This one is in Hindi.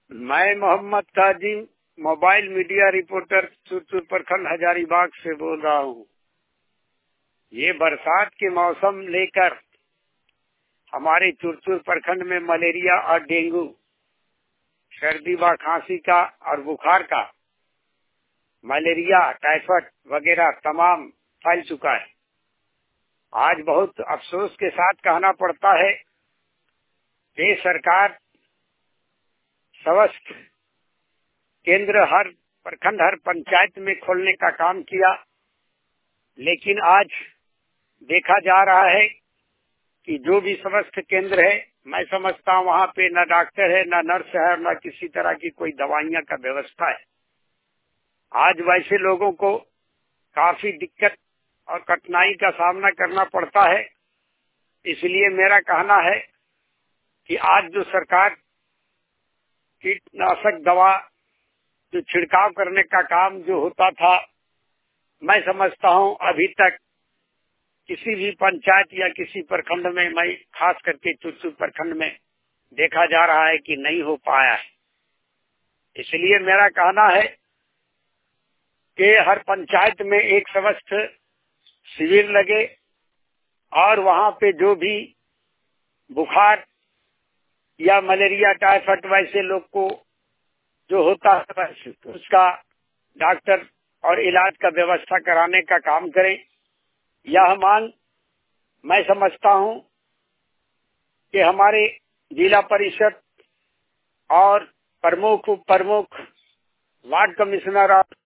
मैं Mohammad Qazi mobile media reporter Churchur प्रखंड हजारीबाग से बोल रहा हूँ। ये बरसात के मौसम लेकर हमारे चुरचुर प्रखंड में मलेरिया और डेंगू, सर्दी व खांसी का और बुखार का, मलेरिया, टाइफाइड वगैरह तमाम फैल चुका है। आज बहुत अफसोस के साथ कहना पड़ता है कि सरकार स्वास्थ्य केंद्र हर प्रखंड, हर पंचायत में खोलने का काम किया, लेकिन आज देखा जा रहा है कि जो भी स्वास्थ्य केंद्र है, मैं समझता हूँ वहाँ पे न डॉक्टर है, न नर्स है, न किसी तरह की कोई दवाइयाँ का व्यवस्था है। आज वैसे लोगों को काफी दिक्कत और कठिनाई का सामना करना पड़ता है। इसलिए मेरा कहना है कि आज जो सरकार कीटनाशक दवा जो छिड़काव करने का काम जो होता था, मैं समझता हूँ अभी तक किसी भी पंचायत या किसी प्रखंड में, मैं खास करके चुरचुर प्रखंड में देखा जा रहा है कि नहीं हो पाया है। इसलिए मेरा कहना है कि हर पंचायत में एक स्वास्थ्य शिविर लगे और वहाँ पे जो भी बुखार या मलेरिया, टाइफाइड वैसे लोग को जो होता है उसका डॉक्टर और इलाज का व्यवस्था कराने का काम करें। यह मांग मैं समझता हूँ कि हमारे जिला परिषद और प्रमुख, उप प्रमुख, वार्ड कमिश्नर और